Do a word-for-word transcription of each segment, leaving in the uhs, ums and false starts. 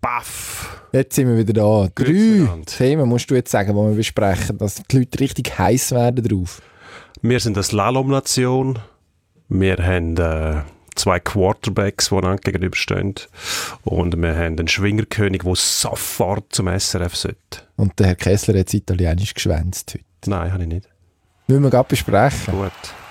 Baff! Jetzt sind wir wieder da. Grüezi Drei miteinander. Themen musst du jetzt sagen, die wir besprechen, dass die Leute richtig heiß werden drauf. Wir sind eine Slalom-Nation. Wir haben äh, zwei Quarterbacks, die einander gegenüberstehen. Und wir haben einen Schwingerkönig, der sofort zum S R F sollte. Und der Herr Kessler hat Italienisch geschwänzt heute. Nein, habe ich nicht. Wollen wir gerade besprechen. Gut.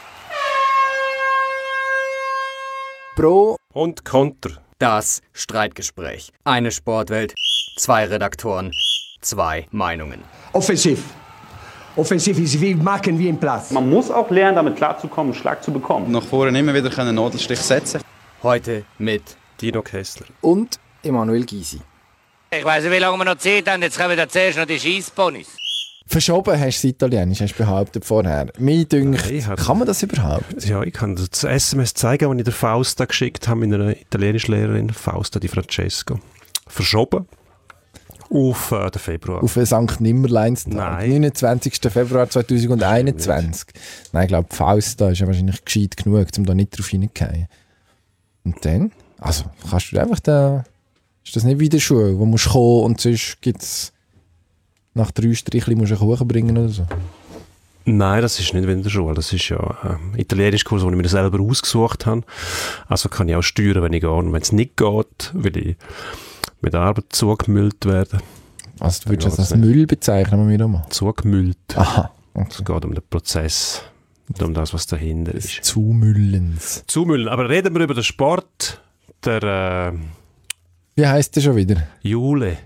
Pro Und Konter. Das Streitgespräch. Eine Sportwelt, zwei Redaktoren, zwei Meinungen. Offensiv. Offensiv ist wie machen wie im Platz. Man muss auch lernen, damit klarzukommen, einen Schlag zu bekommen. Nach vorne immer wieder einen Nadelstich setzen. Heute mit Dino Kessler. und Emanuel Gysi. Ich weiss nicht, wie lange wir noch Zeit haben. Jetzt kommen da zuerst noch die Scheissponys. Verschoben hast du das Italienisch, hast du behauptet vorher. Mir dünkt, Nein, hat- kann man das überhaupt? Ja, ich kann das S M S zeigen, das ich der Fausta geschickt habe, meiner italienischen Lehrerin, Fausta Di Francesco. Verschoben auf äh, den Februar. Auf den Sankt Nimmerleinstag, Nein. neunundzwanzigsten Februar zweitausendeinundzwanzig. Nein, ich glaube, Fausta ist ja wahrscheinlich gescheit genug, um da nicht drauf hinzugehen. Und dann? Also, kannst du einfach da... Ist das nicht wie in der Schule, wo musst du kommen und sonst gibt es... Nach drei Strichli musst du einen Kuchen bringen oder so? Nein, das ist nicht wie in der Schule. Das ist ja ein Italienisch-Kurs, den ich mir selber ausgesucht habe. Also kann ich auch steuern, wenn ich gehe. Und wenn es nicht geht, will ich mit der Arbeit zugemüllt werden. Also du würdest Ja, das als das Müll bezeichnen, wir mal. Zugemüllt. Aha. Es geht um den Prozess und um das, was dahinter Des ist. Zumüllens. Zumüllen. Aber reden wir über den Sport. Der äh, Wie heisst der schon wieder? Jule.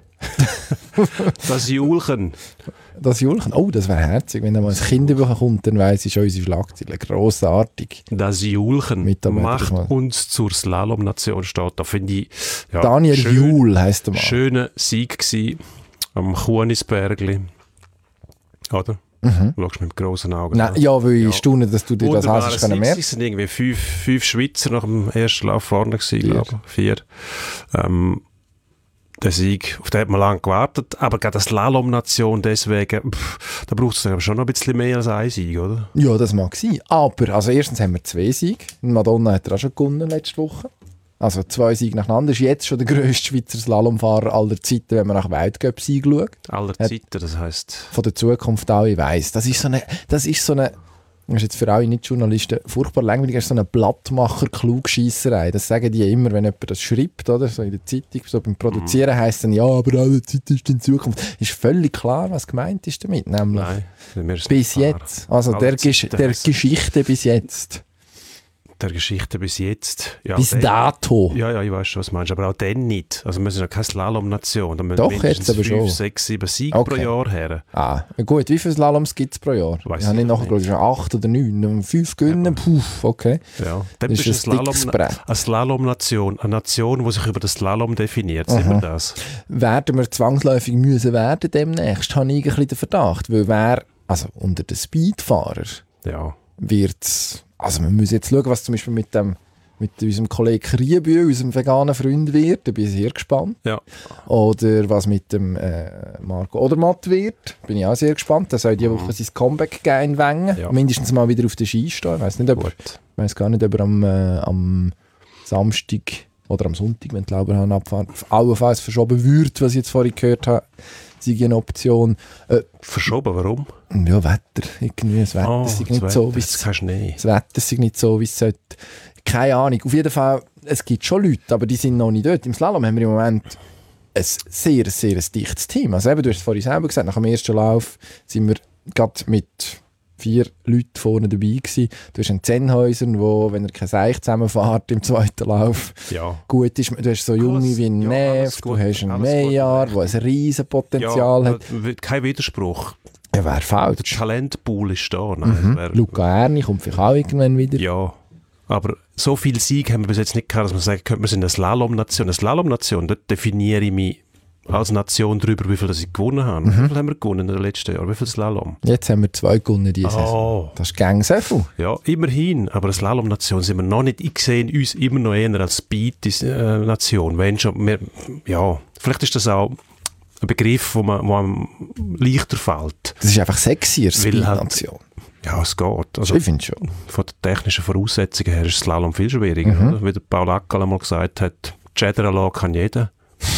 Das Julchen. Das Julchen. Oh, das wäre herzig. Wenn da mal ein Kind überkommt, dann weiss ich schon unsere Schlagzeile. Grossartig. Das Julchen Mitarbeiter macht mal. uns zur Slalom-Nation steht. Da finde ich ja, Daniel schön- Juhl heisst der Mann. Schöner Sieg gsi am Kunisbergli. Oder? Mhm. Du schaust mit grossen Augen. Nein, an. ja, weil ich Ja. staune, dass du dir das Wunderbarer hast können Sieg. merken. Es sind irgendwie fünf, fünf Schweizer nach dem ersten Lauf vorne gewesen, Vier. glaube ich. Vier. Ähm, der Sieg, auf den hat man lange gewartet. Aber gerade die Slalom-Nation deswegen, pff, da braucht es dann aber schon noch ein bisschen mehr als einen Sieg, oder? Ja, das mag sein. Aber, also erstens haben wir zwei Siege. Madonna hat er auch schon gewonnen letzte Woche. Also zwei Siege nacheinander. Ist jetzt schon der grösste Schweizer Slalomfahrer aller Zeiten, wenn man nach Weltcup-Sieg schaut. Aller Hat- Zeiten, das heisst... Von der Zukunft auch, ich weiss. Das ist so eine, das ist so eine, das ist jetzt für alle Nicht-Journalisten furchtbar langweilig, das ist so eine Blattmacher-Klugscheisserei. Das sagen die immer, wenn jemand das schreibt, oder? So in der Zeitung, so beim Produzieren heisst dann, ja, aber alle Zeit ist in Zukunft. Ist völlig klar, was gemeint ist damit, nämlich Nein, mir ist bis klar. jetzt. Also Alle der, Gesch Zeiten der heisst- Geschichte bis jetzt. Der Geschichte bis jetzt. Ja, bis dann- dato. Ja, ja, ich weiß schon, was du meinst. Aber auch dann nicht. Also wir sind ja keine Slalom-Nation. Da müssen Doch, mindestens jetzt aber fünf, schon. sechs, sieben Siege Okay. pro Jahr her. Ah, gut, wie viele Slaloms gibt es pro Jahr? Weiss ich habe ich nicht noch nachgeschaut, schon acht oder neun. Und fünf gewinnen, puh, okay. Ja. Dann Das bist ist du ein eine dickes Slalom- Brett. eine Slalom-Nation. Eine Nation, die sich über den Slalom definiert. Sind wir das? Werden wir zwangsläufig müssen werden demnächst, habe ich ein bisschen den Verdacht. Weil wer, also unter den Speedfahrern Ja. wird also wir müssen jetzt schauen, was zum Beispiel mit dem mit unserem Kollegen Kriebü, unserem veganen Freund wird, da bin ich sehr gespannt. Ja. Oder was mit dem äh, Marco Odermatt wird, bin ich auch sehr gespannt. Der soll diese Woche sein Comeback geben in Wengen. Ja. Mindestens mal wieder auf den Ski stehen. Ich weiss nicht, ob er, ich weiss gar nicht, ob er am, äh, am Samstag oder am Sonntag, wenn die Lauberhahn abfahren, allenfalls verschoben wird, was ich jetzt vorhin gehört habe, sei eine Option. Äh, Verschoben, warum? ja, Wetter. Irgendwie, das Wetter Ah, ist nicht das so, Wetter, wie jetzt es kein Schnee. das Wetter ist nicht so, wie es sollte. Keine Ahnung. Auf jeden Fall, es gibt schon Leute, aber die sind noch nicht dort. Im Slalom haben wir im Moment ein sehr, sehr ein dichtes Team. Also eben, du hast es vorhin selber gesagt, nach dem ersten Lauf sind wir gerade mit vier Leuten vorne dabei gewesen. Du hast einen Zennhäuser, wo, wenn er kein Seich zusammenfährt im zweiten Lauf, Ja. gut ist. Du hast so Junge Alles- wie ein ja, Neff, alles du gut, hast einen alles gut, Meyer, recht. der ein riesen Potenzial ja, hat. äh, Kein Widerspruch. Ja, wäre Der falsch. Talentpool ist da. Nein, Mhm. wär, Luca Erni kommt vielleicht auch irgendwann wieder. ja. Aber so viel Sieg haben wir bis jetzt nicht gehabt, dass man sagen könnte, wir sind eine Slalom-Nation. Eine Slalom-Nation, dort definiere ich mich als Nation darüber, wie viel das ich gewonnen habe. Mhm. Wie viel haben wir gewonnen in den letzten Jahren? Wie viel Slalom? Jetzt haben wir zwei gewonnen diese Saison. Oh. Das ist gang sehr viel. Ja, immerhin. Aber eine Slalom-Nation sind wir noch nicht. Ich sehe uns immer noch eher als Speed-Nation. Wenn schon, wir, ja, vielleicht ist das auch ein Begriff, wo man, wo einem leichter fällt. Das ist einfach sexier, Weil halt- Speed-Nation. Ja, es geht. Also, Ich finde schon. von den technischen Voraussetzungen her ist Slalom viel schwieriger. Mhm. Oder? Wie der Paul Ackerl einmal gesagt hat, Cheddar kann jeder.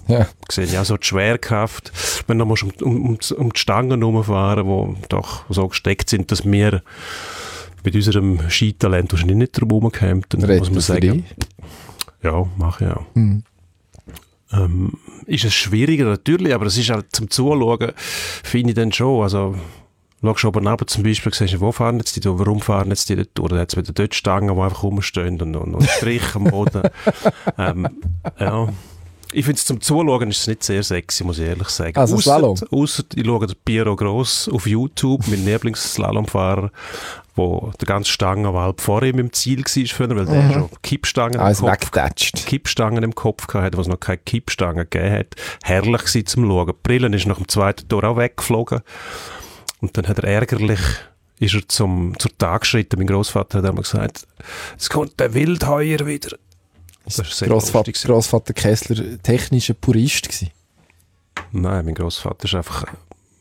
Ja. Sehe ich auch so die Schwerkraft, wenn du musst um, um, um die Stangen herumfahren, die doch so gesteckt sind, dass wir mit unserem Skitalent wahrscheinlich nicht drum herumkommen, dann muss man sagen, ja, mache ich auch. Mhm. Ähm, ist es schwieriger natürlich, aber es ist halt zum Zuschauen, finde ich dann schon, also schaust du oben runter zum Beispiel, siehst du, wo fahren jetzt die, warum fahren jetzt die dort durch? Dann hat es wieder dort Stangen, die einfach rumstehen und, und, und Strich am Boden. ähm, ja. Ich finde es zum Zuschauen ist es nicht sehr sexy, muss ich ehrlich sagen. Also ausser, Slalom? Ausser ich schaue den Piero Gross auf YouTube, mein Lieblingsslalomfahrer, wo der ganze Stangenwald vor ihm im Ziel war früher, weil der Mhm. schon Kippstangen Alles im Kopf, weggetatscht. Kippstangen im Kopf hatte, wo es noch keine Kippstangen gegeben hat. Herrlich war zum Schauen. Die Brille ist nach dem zweiten Tor auch weggeflogen. Und dann hat er ärgerlich, ist er zum, zur Tag geschritten. Mein Grossvater hat einmal gesagt, es kommt der Wildheuer wieder. Das war sehr Grossvater, lustig. Grossvater Kessler technischer Purist gewesen. Nein, mein Grossvater war einfach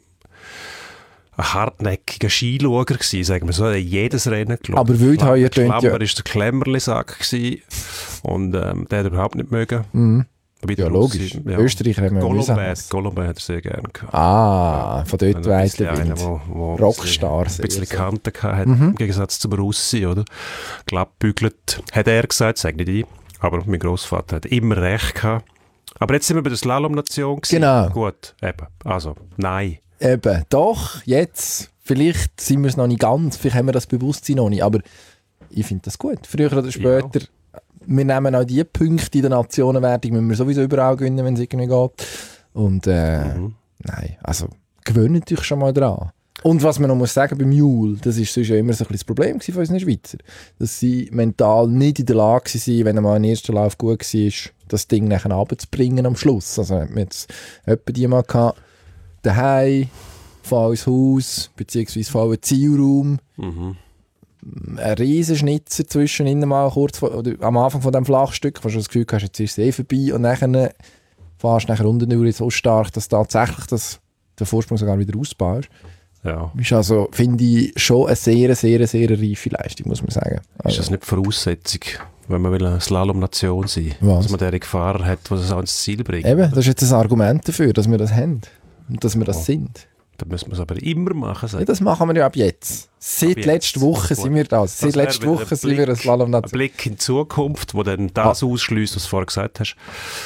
ein hartnäckiger Skischauer gewesen, sagen wir so. Er hat jedes Rennen geschaut. Aber Wildheuer tönt ja... Klammer war der Klemmerli-Sack gewesen. Und ähm, der hat er überhaupt nicht mögen. Mhm. Bei Ja, der logisch. Russi- ja. Österreicher haben wir Golombert, Golombert hat er sehr gerne gehabt. Ah, von dort Wenn er ein weiss bisschen der einer, Wind. wo- wo Rockstar. Ein bisschen sehr so. Kanten gehabt hat, Mhm. im Gegensatz zum Russi, oder? Glattbügelt, hat er gesagt, sag nicht ich. Aber mein Grossvater hat immer recht gehabt. Aber jetzt sind wir bei der Slalom-Nation gewesen. Genau. Gut, eben. Also, nein. Eben, doch, jetzt. Vielleicht sind wir es noch nicht ganz, vielleicht haben wir das Bewusstsein noch nicht, aber ich finde das gut. Früher oder später, wir nehmen auch die Punkte in der Nationenwertung, müssen wir sowieso überall gewinnen, wenn es irgendwie geht. Und äh, Mhm. nein, also gewöhnt euch schon mal dran. Und was man noch muss sagen beim Jule, das ist sonst ja immer so ein bisschen das Problem von unseren Schweizer, dass sie mental nicht in der Lage waren, wenn einmal ein erster Lauf gut war, das Ding nachher runterzubringen am Schluss. Also wir hatten jetzt etwa die mal gehabt, daheim, volles Haus, beziehungsweise vollen Zielraum, Mhm. ein riesen Schnitzer zwischen ihnen mal kurz vor, oder am Anfang von diesem Flachstück, wo du das Gefühl hast, jetzt ist es eh vorbei und dann fährst du nachher unten durch so stark, dass tatsächlich das, der Vorsprung sogar wieder ausbaust. Ja. Ist also, finde ich, schon eine sehr, sehr, sehr reife Leistung, muss man sagen. Ist Also, das nicht die Voraussetzung, wenn man will eine Slalom-Nation sein will? Was? Dass man den Fahrer hat, der es auch ins Ziel bringt. eben, das ist jetzt ein Argument dafür, dass wir das haben und dass wir das Ja. sind. Dann müssen wir es aber immer machen. Ja, Sagen. das machen wir ja ab jetzt. Seit jetzt. letzter Woche Gut. sind wir da. Seit Das wär letzter wieder Woche ein sind wir eine Blick- Slalom-Nation. Ein Blick in die Zukunft, wo dann das Ah. ausschliesst, was du vorher gesagt hast.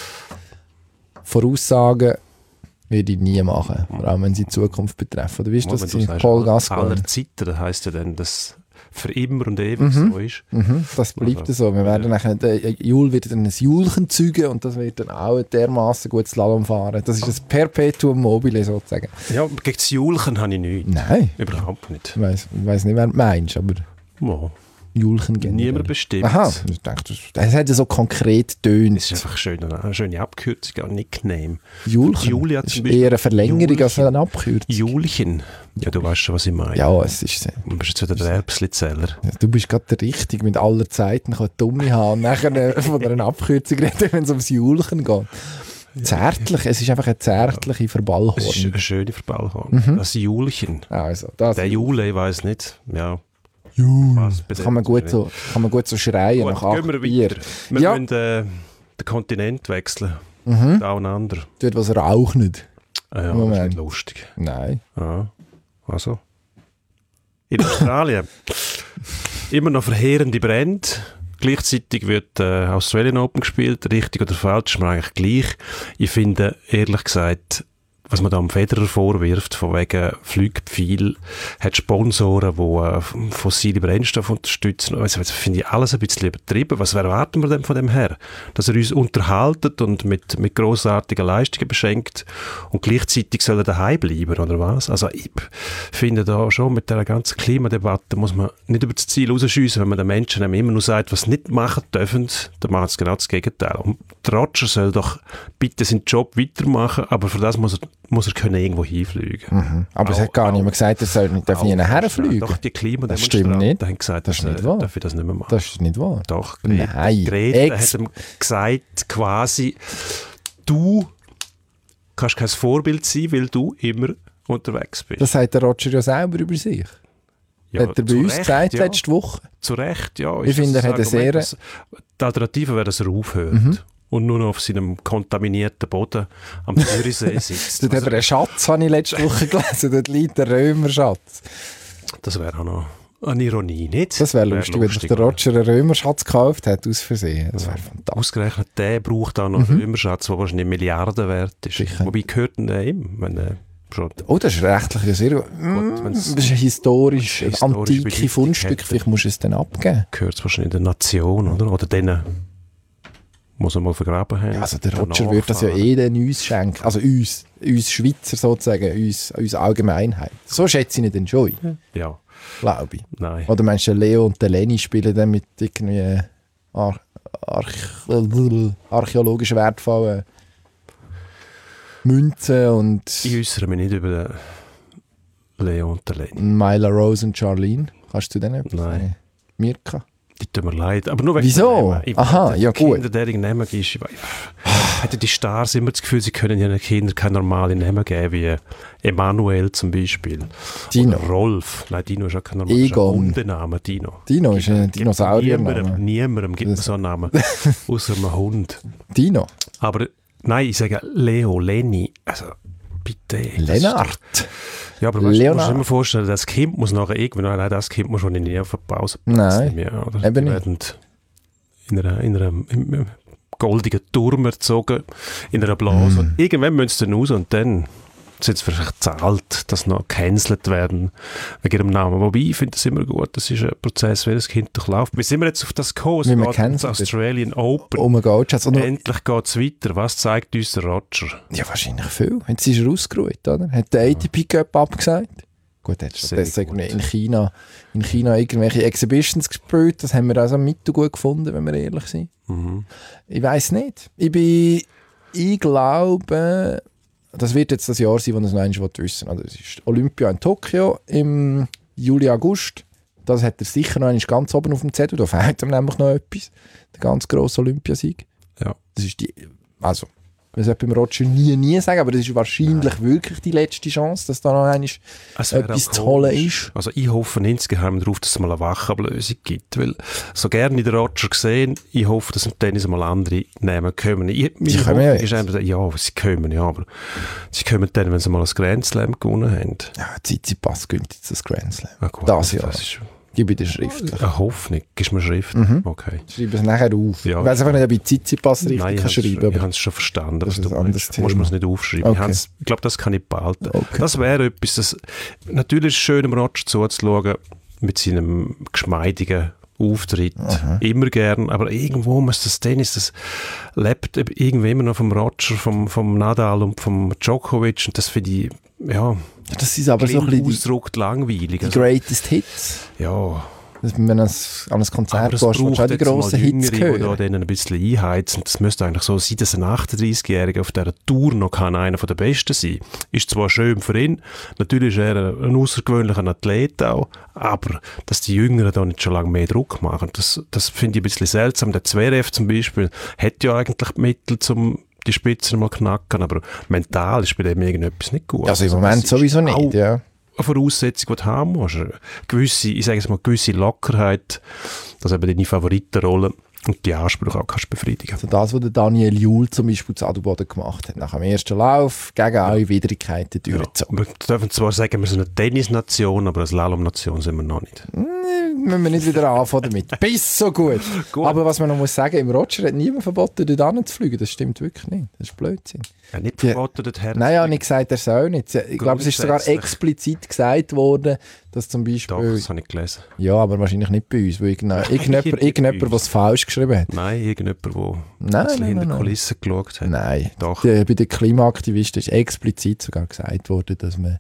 Voraussagen werde ich nie machen, vor allem wenn sie die Zukunft betreffen. Oder wie ist Wenn das? du gewesen? sagst, Paul aller Gascoigne. Zeiten, das heisst ja dann, dass für immer und ewig Mhm. so ist. Mhm, das bleibt Also, so. Wir werden nachher, der Jul wird dann ein Julchen zeugen und das wird dann auch ein dermassen gut Slalom fahren. Das ist ein Perpetuum mobile sozusagen. Ja, gegen das Julchen habe ich nichts. Nein, Überhaupt nicht. ich weiss, ich weiss nicht, wer du meinst, aber Ja. Julchen generell. Niemand bestimmt. Aha, ich dachte, das, das hat ja so konkret Es ist tönt. einfach eine schöne, eine schöne Abkürzung, ein Nickname. Julchen Julia ist zum Beispiel. eher eine Verlängerung als Julchen. eine Abkürzung. Julchen. Ja, du weißt schon, was ich meine. Ja, es ist... Du bist jetzt wieder der Erbsli-Zeller. Du bist gerade der Richtige mit aller Zeit. Ich kann dumme haben und nachher äh, von einer Abkürzung reden, wenn es ums Julchen geht. Zärtlich, es ist einfach eine zärtliche Es ist Verballhornung. eine schöne Verballhorn. Mhm. Das Julchen. Also, das Der Jule, ich weiss nicht. Ja. Jule. Was Das kann man gut so, kann man gut so schreien Gut, nach gehen acht wir Bier. weiter. Wir Ja. müssen äh, den Kontinent wechseln. Mhm. Daueinander. Dort was raucht nicht. Ah, ja, das ist Moment. nicht lustig. Nein. Ja. Also. In Australien. Immer noch verheerende Brände. Gleichzeitig wird äh, Australian Open gespielt. Richtig oder falsch, ist mir eigentlich gleich. Ich finde, ehrlich gesagt, was man da am Federer vorwirft, von wegen Flugpfeil, hat Sponsoren, die äh, fossile Brennstoffe unterstützen. Also, das finde ich alles ein bisschen übertrieben. Was erwarten wir denn von dem her? Dass er uns unterhaltet und mit, mit grossartigen Leistungen beschenkt und gleichzeitig soll er daheim bleiben, oder was? Also ich finde da schon, mit dieser ganzen Klimadebatte muss man nicht über das Ziel rausschiessen, wenn man den Menschen immer nur sagt, was sie nicht machen dürfen, dann machen sie genau das Gegenteil. Und der Roger soll doch bitte seinen Job weitermachen, aber für das muss er muss er können irgendwo hinfliegen. Mhm. Aber Auch- es hat gar niemand gesagt, er soll nicht, darf nie nachher fliegen. Doch, die Das stimmt Klimademonstranten nicht. haben gesagt, Das ist dass, nicht äh, wahr. darf ich das nicht mehr machen. Das ist nicht wahr. Doch, Nein. Greta Ex- hat ihm gesagt, quasi, du kannst kein Vorbild sein, weil du immer unterwegs bist. Das sagt der Roger ja selber über sich. ja, hat er bei zu uns Recht, gesagt ja, letzte Woche. Zu Recht, ja. Ich ist finde, das er hat eine Argument, sehr- dass- Die Alternative wäre, dass er aufhört. Mhm. und nur noch auf seinem kontaminierten Boden am Zürichsee sitzt. Dort hat er einen Schatz, habe ich letzte Woche gelesen. Dort liegt der Römerschatz. Das wäre auch noch eine Ironie, nicht? Das wäre lustig, wenn sich der Roger einen Römerschatz gekauft hat, aus Versehen. Das wäre fantastisch. Ausgerechnet der braucht auch noch einen Mhm. Römerschatz, der wahrscheinlich Milliarden wert ist. Sicher. Wobei gehört denn der ihm? Wenn, äh, schon Oh, das ist rechtlich ja sehr... Mm, wenn's- das ist ein historisch, historische antike Bedeutung Fundstück. hätte. Vielleicht musst du es dann abgeben. gehört es wahrscheinlich der Nation, oder? Oder denen muss er mal vergraben haben. Ja, also der Der Roger würde das ja Nachfahren. eh dann uns schenken. Also uns, uns Schweizer sozusagen, uns, uns Allgemeinheit. So schätze ich ihn dann schon ein, Ja, glaube ich. nein. Oder meinst du, Leo und der Lenny spielen dann mit irgendwie Ar Arch archäologisch wertvollen Münzen und Ich äußere mich nicht über den Leo und den Lenny. Myla Rose und Charlene. Kannst du denn etwas Nein. sagen? Mirka? Die tut mir leid. Aber nur wegen Wieso? den Namen. Ich Aha, meine, ja, die gut. Kinder, deren Namen gibst, ich weiß, hätten die Stars immer das Gefühl, sie können ihren Kindern keine normalen Namen geben, wie Emanuel zum Beispiel. Dino. Oder Rolf. Nein, Dino ist auch kein normaler Egon. Hundename, Dino. Dino ist ein Gibt Dinosauriername. Niemandem, niemandem gibt man Das- so einen Namen, außer einem Hund. Dino. Aber nein, ich sage Leo, Lenny, also bitte. das ist Lennart. doch- Ja, aber weißt, du musst Leonard. dir immer vorstellen, das Kind muss nachher irgendwann, nein, das Kind muss schon in die Pause Nein, mehr, oder? eben Die nicht. werden in einer, in einer im goldigen Turm erzogen, in einer Blase. Mm. Und irgendwann müssen sie dann raus und dann sind sie vielleicht zahlt, dass noch gecancelt werden wegen ihrem Namen. Wobei, ich finde das immer gut, das ist ein Prozess, wie das Kind durchläuft. Wie sind wir jetzt auf das gekommen? Es Wie man geht um das cancelt. Australian Open. Oh mein Gott, Schatz. Und noch- Endlich geht es weiter. Was zeigt uns der Roger? Ja, wahrscheinlich viel. Jetzt ist er ausgeruht, oder? Hat der A T P Cup abgesagt? Gut, er hat Sehr stattdessen gut. in China, in China irgendwelche Exhibitions gespielt. Das haben wir also mittelgut gefunden, wenn wir ehrlich sind. Mhm. Ich weiß nicht. Ich bin, ich glaube, das wird jetzt das Jahr sein, wo er es noch einmal wissen will. Also, es ist Olympia in Tokio im Juli, August. Das hat er sicher noch einmal ganz oben auf dem Zettel. Da fehlt ihm nämlich noch etwas. Der ganz grosse Olympiasieg. Ja. Das ist die, also, man sollte beim Roger nie, nie sagen, aber das ist wahrscheinlich wirklich die letzte Chance, dass da noch einmal Es wäre etwas auch zu holen komisch. ist. Also ich hoffe insgeheim darauf, dass es mal eine Wachablösung gibt, weil so gerne ich den Roger gesehen, ich hoffe, dass im Tennis mal andere Namen kommen. Ich, meine Die kommen Hoffnung ja ist jetzt. einfach, ja, sie kommen, ja, aber sie kommen dann, wenn sie mal ein Grand Slam gewonnen haben. Ja, Tsitsipas gewinnt jetzt das Grand Slam. Ja, gut, Das Jahr. Das ist Gib ich dir schriftlich. eine Hoffnung. Gibst du mir Schrift? Mhm. Okay. Schreib es nachher auf. Ja. Ich weiß einfach nicht, ob ich Tsitsipas richtig Nein, ich kann habe schreiben es kann. schon verstanden. das was ist du ein anderes meinst. Du musst mir Thema. es nicht aufschreiben. Okay. Ich, hab's- ich glaube, das kann ich behalten. Okay. Das wäre etwas, das natürlich ist es schön, dem Roger zuzuschauen, mit seinem geschmeidigen Auftritt. Immer gern, aber irgendwo muss das Tennis, das lebt eben irgendwie immer noch vom Roger, vom, vom Nadal und vom Djokovic und das finde ich, ja, Ja, das ist aber so ein bisschen die, ausgedrückt langweilig. die Also, Greatest Hits. ja, Das, wenn du ans- an ein aber Konzert es gehst, willst du braucht auch die jetzt mal grossen Hits Jüngere, die da hören. denen ein bisschen einheizen. Das müsste eigentlich so sein, dass ein achtunddreißigjähriger auf dieser Tour noch kann einer der Besten sein. Ist zwar schön für ihn, natürlich ist er ein, ein außergewöhnlicher Athlet auch, aber dass die Jüngeren da nicht schon lange mehr Druck machen, das, das finde ich ein bisschen seltsam. Der Zverev zum Beispiel hat ja eigentlich die Mittel, um die Spitzen mal knacken, aber mental ist bei dem irgendetwas nicht gut. Also im das Moment ist sowieso auch nicht, ja. eine Voraussetzung, die du haben musst. Eine gewisse, ich sage es mal, gewisse Lockerheit, dass eben deine Favoritenrolle und die Ansprüche auch kannst befriedigen. Also das, was der Daniel Juhl zum Beispiel zu Adelboden gemacht hat, nach dem ersten Lauf gegen alle Widrigkeiten durchgezogen. Wir dürfen zwar sagen, wir sind eine Tennisnation, aber eine Slalomnation sind wir noch nicht. Müssen wir nicht wieder anfangen damit. Bis so gut. Gut. Aber was man noch muss sagen, im Roger hat niemand verboten, dort hinzufliegen. Das stimmt wirklich nicht. Das ist Blödsinn. Ja, nicht Die- verboten, dorthin Nein, ich habe nicht gesagt, er soll nicht. Ich glaube, es ist sogar Grundsätzlich. explizit gesagt worden, dass zum Doch, Beispiel... das habe ich gelesen. Ja, aber wahrscheinlich nicht bei uns, weil irgendjemand, irgendjemand, Nicht irgendjemand bei uns. was falsch geschrieben hat. Nein, irgendjemand, der Nein, ein bisschen nein, hinter nein, die nein. Kulissen geschaut hat. Nein. Doch. Die, bei den Klimaaktivisten ist explizit sogar gesagt worden, dass man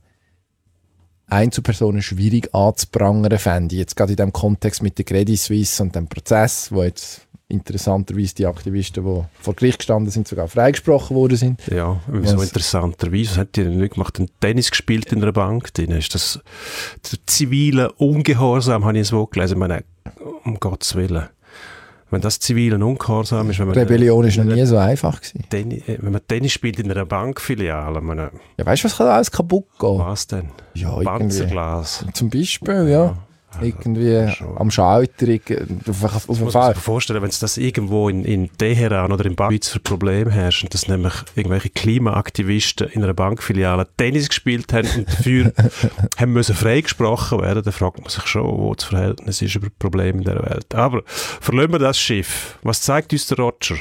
Einzelpersonen schwierig anzuprangern fände. Jetzt gerade in dem Kontext mit der Credit Suisse und dem Prozess, wo jetzt interessanterweise die Aktivisten, die vor Gericht gestanden sind, sogar freigesprochen worden sind. Ja, so Was? interessanterweise. Was hat die denn nicht gemacht? Ein Tennis gespielt in einer Bank drin. Ist das der zivile Ungehorsam, habe ich so gelesen. Ich meine, um Gottes Willen. Wenn das zivilen Ungehorsam ist, wenn man, Rebellion ist noch nie so einfach gewesen. Tennis, wenn man Tennis spielt in einer Bankfiliale, ich meine, Ja, weißt du, was kann alles kaputt gehen? was denn? Ja, irgendwie. Panzerglas. Zum Beispiel, ja. irgendwie schon. am Schalter auf, auf, auf Ich muss mir vorstellen, wenn es das irgendwo in, in Teheran oder in Schweiz für Probleme herrscht und dass nämlich irgendwelche Klimaaktivisten in einer Bankfiliale Tennis gespielt haben und dafür haben müssen freigesprochen werden, dann fragt man sich schon, wo das Verhältnis ist über Probleme in dieser Welt. Aber verlassen wir das Schiff. Was zeigt uns der Roger?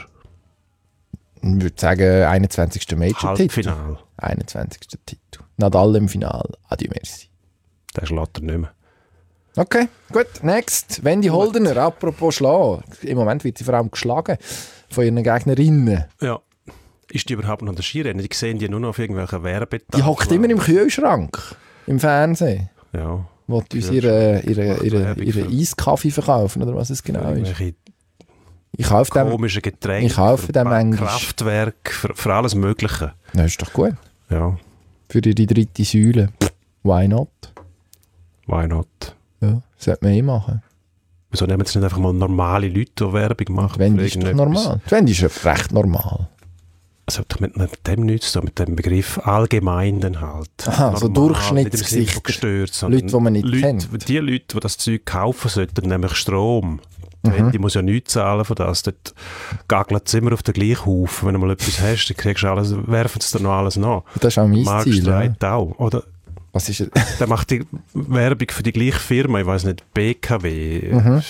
Ich würde sagen, einundzwanzigsten Major-Titel. Halbfinale. einundzwanzigsten Titel. Nadal im Finale. Adieu, merci. Der schlägt er nicht mehr. Okay, gut. Next. Wendy Holdener, apropos schlagen. Im Moment wird sie vor allem geschlagen von ihren Gegnerinnen. Ja. Ist die überhaupt noch an der Skirennen? Die sehen die nur noch auf irgendwelchen Werbetafeln. Die hockt immer im Kühlschrank. Im Fernsehen. Ja. Wo die uns ihre, ihre, ihre, ihre Eiskaffee verkaufen, oder was es genau ist. Irgendwelche Ich kaufe dem, komische Getränke, ich kaufe für dem Ba- Englisch. Kraftwerk, für, für alles Mögliche. Das ist doch gut. Ja, Für ihre dritte Säule. Why not? why not? Ja, sollte man eh machen. Wieso nehmen sie nicht einfach mal normale Leute, die Werbung machen? Wendy für ist doch irgendetwas? normal. Wendy ist recht normal. Das hat doch mit, mit dem nichts zu tun, mit dem Begriff allgemein dann halt. Aha, so Normal, Durchschnittsgesichter. nicht im Sinne von gestört, sondern Leute, die man nicht Leute, kennt. Die Leute, die das Zeug kaufen sollten, nämlich Strom. Mhm. Wendy muss ja nichts zahlen von das. Dort gagelt es immer auf den gleichen Haufen. Wenn du mal etwas hast, dann kriegst du alles, werfen sie dir noch alles nach. Das ist auch mein Mark Ziel. Ja. Streit auch, oder? Was ist es? Der macht die Werbung für die gleiche Firma, ich weiß nicht, B K W, Mhm.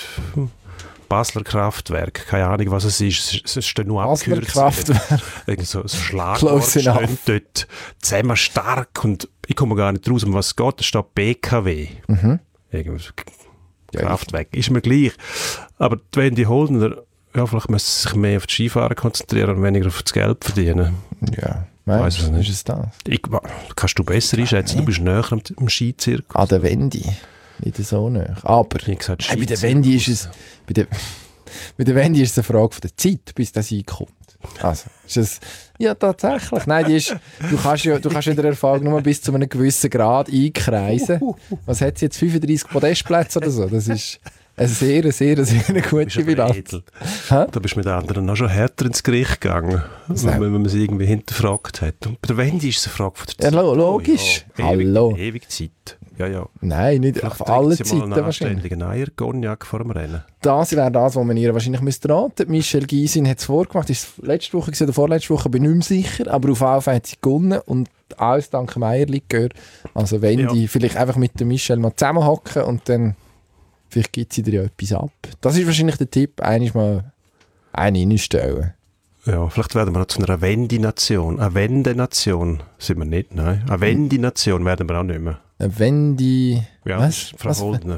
Basler Kraftwerk, keine Ahnung, was es ist. Es, es steht nur Basler abgekürzt. Kraftwerk. Irgend so ein Schlagwort Close steht enough. dort. Zusammen stark und ich komme gar nicht raus, um was es geht. Da steht B K W. Mhm. Irgendwas. Ja, Kraftwerk. Ist mir gleich. Aber die Wendy Holdener, ja, vielleicht müssen sie sich mehr auf das Skifahren konzentrieren und weniger auf das Geld verdienen. Ja, Weiss weißt es du, nicht. ist es das? Ich, kannst du besser einschätzen, du bist näher am, am Skizirkus. An der Wendy. Nicht so nah. Aber Ich gesagt, hey, bei der Wendy ist es... Bei der, bei der Wendy ist es eine Frage von der Zeit, bis das einkommt. Also, ist es... Ja, tatsächlich. Nein, die ist, du kannst ja du kannst in der Erfahrung nur bis zu einem gewissen Grad einkreisen. Was hat sie jetzt? fünfunddreissig Podestplätze oder so? Das ist eine sehr, sehr, sehr gute Bilanz. Hä? Da bist du mit anderen noch schon härter ins Gericht gegangen, wenn man, wenn man sie irgendwie hinterfragt hat. Und bei der Wendy ist es eine Frage von der Ja, Zeit. lo- logisch. Oh, ja. Ewig, Hallo. Ewig Zeit. Ja, ja. Nein, nicht Vielleicht auf alle trinkt sie mal Zeiten einen wahrscheinlich. anständigen Eier-Cognac vor dem Rennen. Das wäre das, was man ihr wahrscheinlich müsste raten. Michelle Gysin hat es vorgemacht. Ist es letzte Woche gewesen, oder vorletzte Woche, bin ich nicht mehr sicher. Aber auf jeden Fall hat sie gewonnen und alles dank dem Eierlikör. Also wenn Ja. die vielleicht einfach mit der Michelle mal zusammenhocken und dann vielleicht gibt sie dir ja etwas ab. Das ist wahrscheinlich der Tipp, einmal mal einen reinstellen. Ja, vielleicht werden wir noch zu einer Wendy-Nation. Eine Wende-Nation sind wir nicht, nein. Eine Wendy-Nation werden wir auch nicht mehr. Wenn die... Ja, Was? Frau Was? Holdener.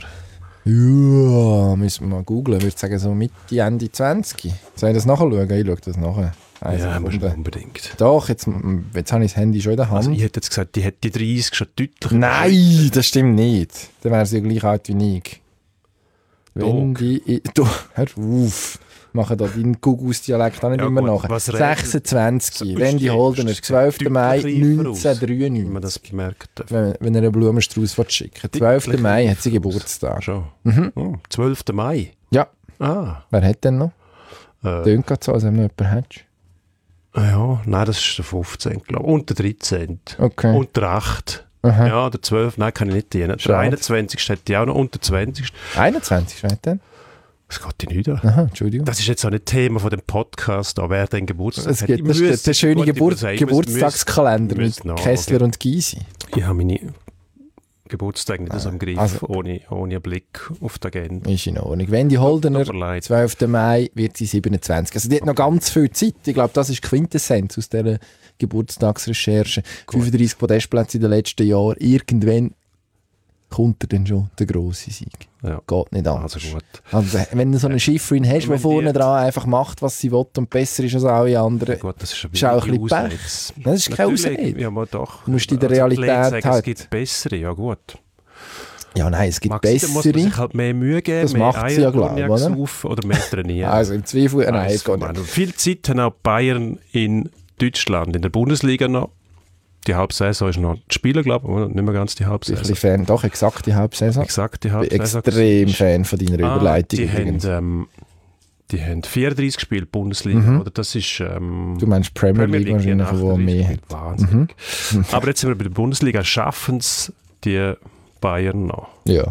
Ja, müssen wir mal googlen. Ich würde sagen so Mitte, Ende zwanzig. Soll ich das nachschauen? Ich schaue das nachher. Eine Ja, Sekunde. musst du unbedingt. Doch, jetzt, jetzt habe ich das Handy schon in der Hand. Also ich hätte jetzt gesagt, die hätte die dreißig schon deutlich... Nein, das stimmt nicht. Dann wäre sie ja gleich alt wie ich. Wenn Doch. die... Du, hör auf. Machen da deinen Gugus-Dialekt auch nicht Ja, immer gut, nach. was redet- sechsundzwanzig. So, Wenn die ist- Holdener, ist- zwölfter Mai deutlich reifer aus, Wenn man neunzehnhundertdreiundneunzig. das bemerkt hat. Wenn, wenn er einen Blumenstrauß schicken will. zwölfter Mai hat sie aus. Geburtstag. Schon. Mhm. Oh, zwölfter Mai. Ja. Ah. Wer hat denn noch? Äh, Tönt gerade so, als wenn du noch jemanden hättest. ja, nein, das ist der fünfzehnte, glaube ich. Und der dreizehnte. Okay. Und der achte. Aha. Ja, der zwölfte, nein, kann ich nicht dienen. Der Schade. einundzwanzigste hätte ich auch noch. Und der zwanzigste. einundzwanzig, wer hat denn? Das geht dir nicht an. Aha, Entschuldigung. Das ist jetzt auch nicht Thema von dem Podcast, da wer den Geburtstag Es hat. gibt, Ich das müsste- ist der schöne gut, ich Gebur muss sagen, ich müsste- Geburtstagskalender mit müsste nachschauen. Kessler und Gysi. Ich habe meine Geburtstag nicht so im Griff, Also- ohne, ohne einen Blick auf die Agenda. Ist in Ordnung. Wendy Holdener, Tut mir leid. zwölfter Mai, wird sie siebenundzwanzig. Also die hat noch ganz viel Zeit. Ich glaube, das ist die Quintessenz aus dieser Geburtstagsrecherche. fünfunddreißig Podestplätze in den letzten Jahren. Irgendwann kommt er dann schon, der grosse Sieg. Ja. Geht nicht anders. Also gut. Also, wenn du so eine Schifferin hast, die Wenn vorne die- dran einfach macht, was sie will und besser ist als alle anderen, Gut, das ist, ist auch ein bisschen Ausrede. Pech. Das ist keine Natürlich, Ausrede. Ja, mal doch. Du musst in der Also, Realität Pflege sagen, halt- Es gibt bessere, ja gut. ja nein, es gibt Mag sein, dann muss man bessere. sich halt mehr Mühe geben, Das mehr macht sie ja, glaub ich, Cognac oder? saufen oder mehr trainieren. Also im Zweifel, nein, Eins es geht von nicht. meinen. Viel Zeit haben auch Bayern in Deutschland, in der Bundesliga noch. Die Halbsaison ist noch zu spielen, glaube ich, oder? Nicht mehr ganz die Ich bin ein Halbsaison. bisschen Fan, doch exakt die Halbsaison. Exakt die Ich bin Halbsaison. extrem Fan von deiner Ah, Überleitung. die haben, übrigens. ähm, die haben vierunddreißig gespielt, Bundesliga, Mhm. oder? Das ist ähm, Du meinst Premier League wahrscheinlich, die wo achtunddreißig mehr hat. Wahnsinnig. Mhm. Aber jetzt sind wir bei der Bundesliga, schaffen es die Bayern noch. Ja.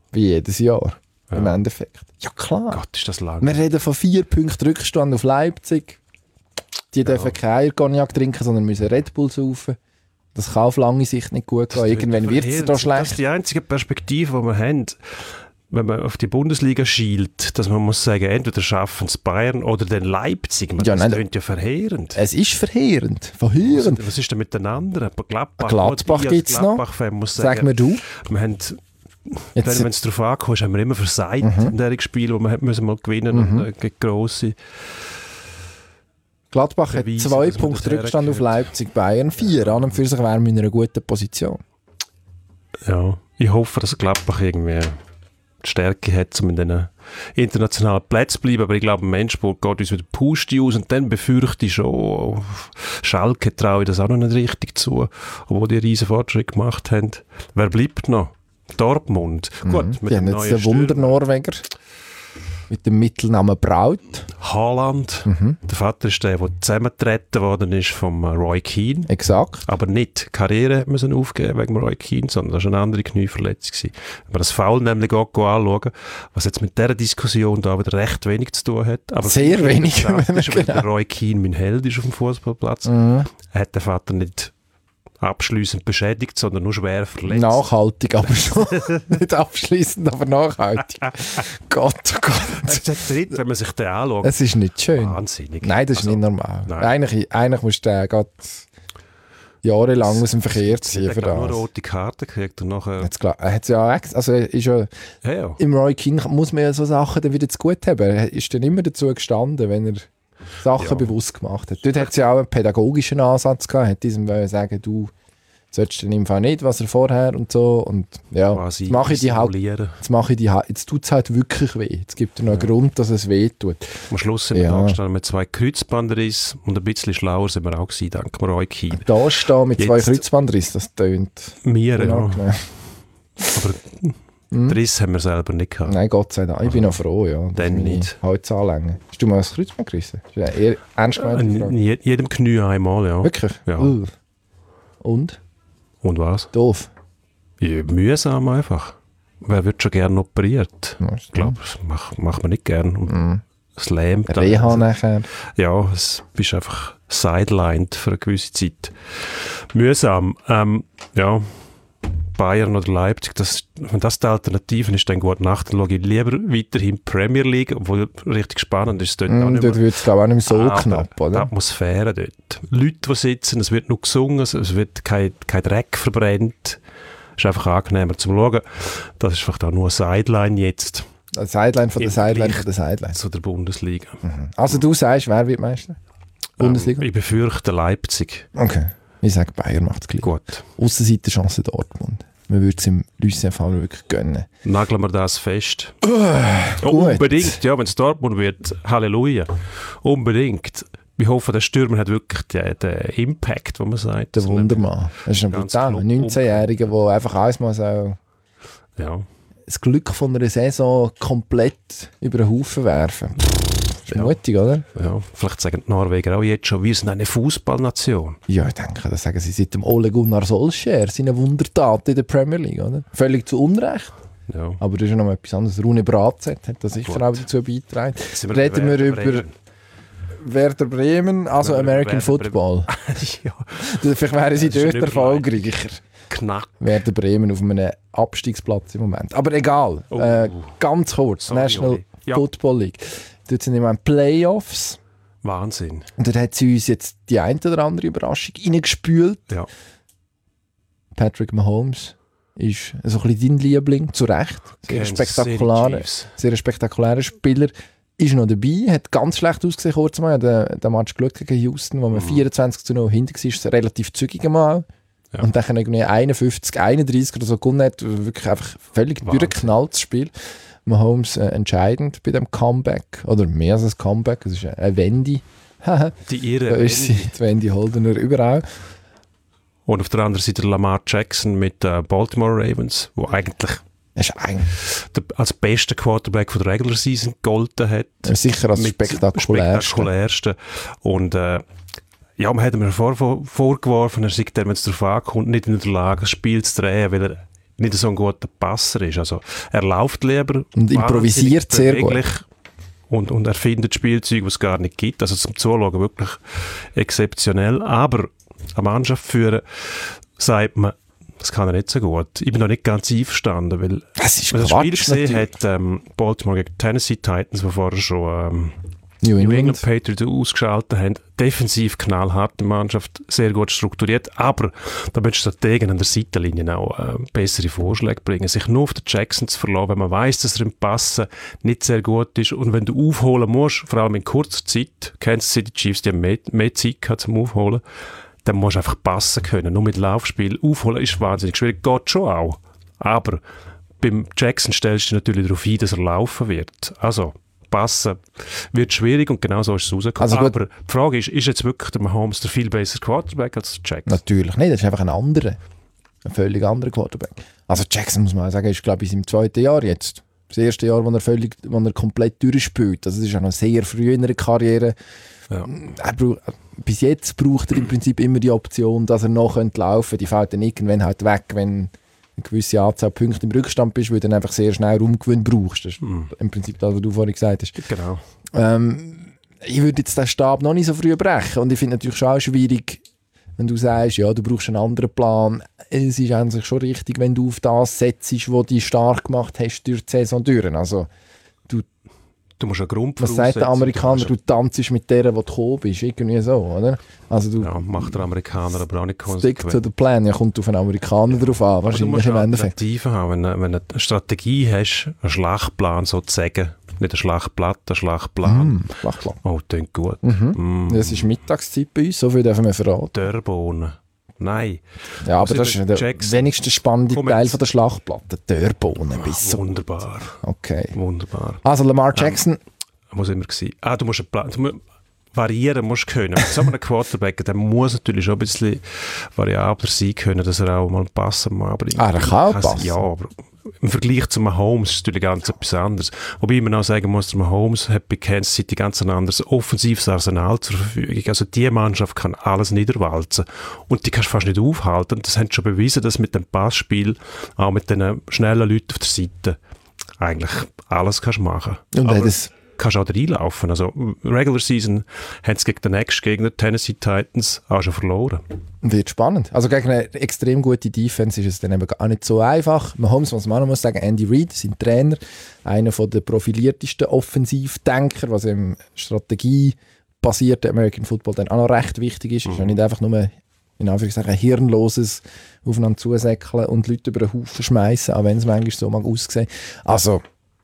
Wie jedes Jahr. Ja. Im Endeffekt. Ja klar. Gott, ist das lang. Wir reden von vier Punkten Rückstand auf Leipzig. Die dürfen keinen Cognac trinken, sondern müssen Red Bull saufen. Das kann auf lange Sicht nicht gut gehen. Irgendwann wird es da schlecht. Das ist die einzige Perspektive, die wir haben, wenn man auf die Bundesliga schielt, dass man muss sagen, entweder schaffen es Bayern oder den Leipzig. Man, Ja, das nein, klingt ja verheerend. Es ist verheerend. Verheerend. Was ist denn mit den anderen? Gladbach, Gladbach gibt es noch. Gladbach-Fan muss sagen, Sag mir du. wir haben, Jetzt, wenn es darauf ankommt, haben wir immer versagt Mhm. in diesen Spielen, wo wir hat- müssen mal gewinnen Mhm. und, äh, gegen grosse. Gladbach hat Beweisen, zwei dass man Punkte das Rückstand auf hergehört. Leipzig, Bayern vier. An und für sich wären wir in einer guten Position. Ja, ich hoffe, dass Gladbach irgendwie die Stärke hat, um in diesen internationalen Plätzen zu bleiben. Aber ich glaube, Menschburg geht uns wieder Pusti aus und dann befürchte ich schon, Schalke traue ich das auch noch nicht richtig zu, obwohl die riesen Fortschritt gemacht haben. Wer bleibt noch? Dortmund. Mhm. Gut, mit Die dem haben jetzt neuen den Stürmer. Wunder-Norweger mit dem Mittelnamen Braut. Haaland. Mhm. Der Vater ist der, der zusammengetreten worden ist vom Roy Keane. Exakt. Aber nicht die Karriere müssen aufgeben wegen Roy Keane, sondern das war eine andere Knieverletzung gewesen. Wenn man das Foul nämlich auch anschauen, was jetzt mit dieser Diskussion da wieder recht wenig zu tun hat. Aber Sehr wenig, interessant ist, wenn genau. der Roy Keane mein Held ist auf dem Fußballplatz, Mhm. hat der Vater nicht abschliessend beschädigt, sondern nur schwer verletzt. Nachhaltig, aber schon. Nicht abschließend, aber nachhaltig. Gott, oh Gott. Das ist dritt, wenn man sich den anschaut. Es ist nicht schön. Wahnsinnig. Nein, das ist Also, nicht normal. nein. Eigentlich, eigentlich musst du den gerade jahrelang aus dem Verkehr ziehen Er für hat nur das. rote Karte gekriegt und nachher... Jetzt klar, er hat's ja ex- also er ist ja, Ja, ja. im Roy Keane muss man ja so Sachen dann wieder zu gut haben. Er ist dann immer dazu gestanden, wenn er Sachen Ja. bewusst gemacht hat. Dort hat es ja auch einen pädagogischen Ansatz gehabt, hat diesem wollen sagen, du sollst dann im Fall nicht, was er vorher und so. Und ja, Quasi jetzt mache ich die halt, simulieren. jetzt mache ich die halt, jetzt tut es halt wirklich weh. Jetzt gibt es noch einen Grund, dass es weh tut. Am Schluss sind wir Ja. da gestanden mit zwei Kreuzbandriss und ein bisschen schlauer sind wir auch gewesen, dank Roy Keane. Da stehen mit zwei Jetzt- Kreuzbandrissen, das tönt Wir, ja. unangenehm. Aber den Riss haben wir selber nicht gehabt. Nein, Gott sei Dank. Ich bin noch froh, ja. dass Dann meine nicht. Holzanlänge. Hast du mal ein Kreuzband gerissen? Das ist eine eher ernst gemeinte In Frage. je- jedem Knie einmal, ja. Wirklich? Ja. Uh. Und? Und was? Doof. Ja, mühsam einfach. Wer wird schon gerne operiert? Ja, Ich glaube, das macht, macht man nicht gern. Und es lähmt dann. Reha nachher. Ja, es bist einfach sidelined für eine gewisse Zeit. Mühsam. Ähm, ja, Bayern oder Leipzig, das, wenn das die Alternative ist, dann gut Nacht. Dann schaue ich lieber weiterhin Premier League, obwohl richtig spannend ist. Dort auch Mm, nicht dort mehr- wird es, glaube ich, auch nicht mehr so Aber knapp, Die oder? Atmosphäre dort. Leute, die sitzen, es wird nur gesungen, es es wird kein, kein Dreck verbrennt. Es ist einfach angenehmer zum Schauen. Das ist vielleicht auch nur eine Sideline jetzt Eine Sideline von der Im Sideline Vergleich von der Sideline. zu der Bundesliga. Also du sagst, wer wird Meister? Bundesliga? Ähm, ich befürchte Leipzig. Okay. Ich sage, Bayern macht es gleich. Gut. Aussenseiterchance Dortmund. Man würde es im Lucien Favre wirklich gönnen. Nageln wir das fest. Oh, gut. unbedingt, ja, wenn es Dortmund wird, Halleluja. Unbedingt. Ich hoffe, der Stürmer hat wirklich den, den Impact, wo man sagt. Der Also, Wundermann. Das ist ein Ganz brutal. Club- Ein neunzehnjähriger, der einfach eins mal so Ja. das Glück von einer Saison komplett über den Haufen werfen. Das ist Ja. mutig, oder? Ja, vielleicht sagen die Norweger auch jetzt schon, wir sind eine Fußballnation. Ja, ich denke, das sagen sie seit dem Ole Gunnar Solskjaer, seine Wundertat in der Premier League, oder? Völlig zu Unrecht. Ja. Aber das ist ja noch etwas anderes. Rune Bratzett hat das sicher Gut. auch dazu beigetragen. Sind Reden wir bei über Bremen? Werder Bremen, also Werder- American Werder Football. Ja, Vielleicht wären sie Das ist dort nicht erfolgreicher. knack. Werder Bremen auf einem Abstiegsplatz im Moment. Aber egal. Oh. Äh, ganz kurz. Sorry, National Oli. Ja. Football League. Dort sind im Moment Playoffs. Wahnsinn. Und dort hat sie uns jetzt die eine oder andere Überraschung reingespült. Ja. Patrick Mahomes ist so ein bisschen dein Liebling, zu Recht. Sehr Kansas City spektakulärer, Chiefs. sehr spektakulärer Spieler. Ist noch dabei, hat ganz schlecht ausgesehen kurz mal. Ich habe den, den Match geschaut gegen Houston, wo man Mhm. vierundzwanzig zu null hinter war, ist es relativ zügig mal. Ja. Und dann irgendwie einundfünfzig, einunddreißig oder so gewonnen hat, wirklich einfach völlig Wahnsinn. durchgeknallt das Spiel. Mahomes äh, entscheidend bei dem Comeback, oder mehr als ein Comeback, es ist eine Wende. da Die Irre. ist sie, die Wendy Holdener überall. Und auf der anderen Seite Lamar Jackson mit äh, Baltimore Ravens, wo eigentlich Das ist eigentlich der, als bester Quarterback von der Regular Season gegolten hat. sicher als Mit spektakulärste. spektakulärsten. Und äh, ja, man hat mir vor, vor, vorgeworfen, er sei der, wenn es darauf ankommt, nicht in der Lage, das Spiel zu drehen, weil er nicht so ein guter Passer ist. Also er läuft lieber und improvisiert sehr gut. Und, und erfindet Spielzeuge, die es gar nicht gibt. Also zum Zuschauen wirklich exzeptionell. Aber eine Mannschaft führen, sagt man, das kann er nicht so gut. Ich bin noch nicht ganz einverstanden, weil das ist wenn das Quatsch, Spiel gesehen natürlich. hat, ähm, Baltimore gegen Tennessee Titans, die vorher schon ähm, New New England. England Patriots ausgeschaltet haben, defensiv knallharte Mannschaft, sehr gut strukturiert, aber da müssen Strategen an der Seitenlinie auch äh, bessere Vorschläge bringen. Sich nur auf den Jackson zu verlassen, wenn man weiss, dass er im Passen nicht sehr gut ist und wenn du aufholen musst, vor allem in kurzer Zeit, Kansas City Chiefs, die haben mehr, mehr Zeit gehabt zum Aufholen, dann musst du einfach passen können. Nur mit Laufspiel aufholen ist wahnsinnig schwierig, geht schon auch, aber beim Jackson stellst du natürlich darauf ein, dass er laufen wird. Also passen wird schwierig und genau so ist es rausgekommen. Also aber die Frage ist, ist jetzt wirklich der Mahomes der viel bessere Quarterback als der Jackson? Natürlich nicht, das ist einfach ein anderer. Ein völlig anderer Quarterback. Also Jackson, muss man auch sagen, ist glaube ich im zweiten Jahr jetzt. Das erste Jahr, wo er, völlig, wo er komplett durchspielt. Also das ist auch noch sehr früh in einer Karriere. Ja. Er braucht, bis jetzt braucht er im Prinzip immer die Option, dass er noch laufen könnte. Die fällt dann irgendwann halt weg, wenn eine gewisse Anzahl Punkte im Rückstand bist, weil du dann einfach sehr schnell Raumgewinn brauchst. Das ist mm. im Prinzip das, was du vorhin gesagt hast. Genau. Ähm, ich würde jetzt den Stab noch nicht so früh brechen und ich finde natürlich schon auch schwierig, wenn du sagst, ja, du brauchst einen anderen Plan. Es ist eigentlich schon richtig, wenn du auf das setzt, was dich stark gemacht hast durch die Saison durch. Also, du, du musst einen Grund was sagt der Amerikaner? Du tanzt mit der, wo du gekommen bist. Irgendwie so, oder? Also du, ja, macht der Amerikaner aber auch nicht konsequent. Stick to the plan. Ja, kommt auf einen Amerikaner drauf an. Aber du musst im eine Endeffekt. Alternative haben. Wenn, wenn du eine Strategie hast, einen Schlachtplan sozusagen, nicht ein Schlachtblatt, ein Schlachtplan. Mm, Schlachtplan. Oh, das klingt gut. Mhm. Mm. Das ist Mittagszeit bei uns, so viel dürfen wir verraten. Dörrbohnen. Nein. Ja, aber das ist der Jackson. Wenigstens spannende Komm Teil von der Schlachtplatte. Dörrbohnen. Ach, wunderbar. Okay. Wunderbar. Also Lamar Jackson. Ähm, muss immer gewesen. Ah, du musst einen Plan, du musst variieren musst können. Mit so einem Quarterback, der muss natürlich schon ein bisschen variabler sein können, dass er auch mal einen Pass anbringt. Ah, er kann auch passen. Ja, aber im Vergleich zu Mahomes ist es natürlich ganz etwas anderes. Wobei man auch sagen muss, der Mahomes hat bei Kansas City ganz ein anderes offensives Arsenal zur Verfügung. Also die Mannschaft kann alles niederwalzen und die kannst du fast nicht aufhalten. Und das haben schon bewiesen, dass mit dem Passspiel, auch mit den schnellen Leuten auf der Seite, eigentlich alles kannst machen. Und aber das kannst auch reinlaufen. Also Regular Season haben sie gegen den nächsten Gegner, Tennessee Titans, auch schon verloren. Wird spannend. Also gegen eine extrem gute Defense ist es dann eben gar nicht so einfach. Mahomes, was man auch noch muss sagen, Andy Reid, sein Trainer, einer der profiliertesten Offensivdenker, was im strategiebasierten American Football dann auch noch recht wichtig ist. Mhm. Ist ja nicht einfach nur in Anführungszeichen hirnloses aufeinander zusäckeln und Leute über den Haufen schmeißen, auch wenn es manchmal so mag aussehen. Also